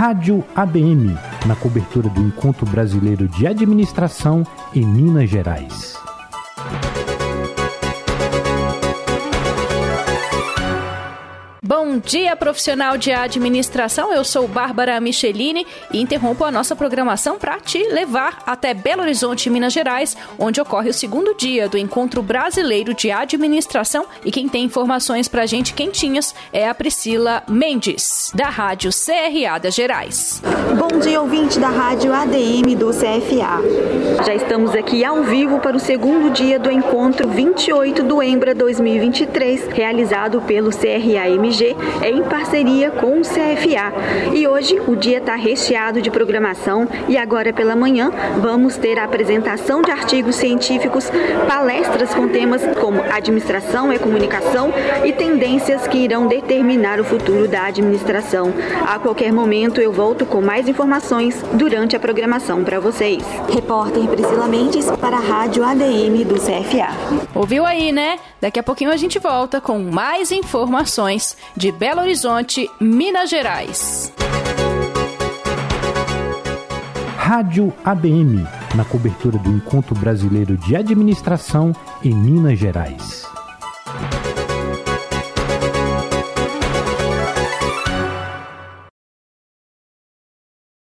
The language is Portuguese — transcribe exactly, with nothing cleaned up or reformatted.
Rádio A D M, na cobertura do Encontro Brasileiro de Administração em Minas Gerais. Bom dia, profissional de administração. Eu sou Bárbara Michelini e interrompo a nossa programação para te levar até Belo Horizonte, Minas Gerais, onde ocorre o segundo dia do Encontro Brasileiro de Administração. E quem tem informações para a gente quentinhas é a Priscila Mendes, da Rádio C R A das Gerais. Bom dia, ouvinte da Rádio A D M do C F A. Já estamos aqui ao vivo para o segundo dia do Encontro vinte e oito do EMBRA dois mil e vinte e três, realizado pelo C R A M G em parceria com o C F A. E hoje o dia está recheado de programação e agora pela manhã vamos ter a apresentação de artigos científicos, palestras com temas como administração e comunicação e tendências que irão determinar o futuro da administração. A qualquer momento eu volto com mais informações durante a programação para vocês. Repórter Priscila Mendes para a Rádio A D M do C F A. Ouviu aí, né? Daqui a pouquinho a gente volta com mais informações de Belo Horizonte, Minas Gerais. Rádio A D M, na cobertura do Encontro Brasileiro de Administração em Minas Gerais.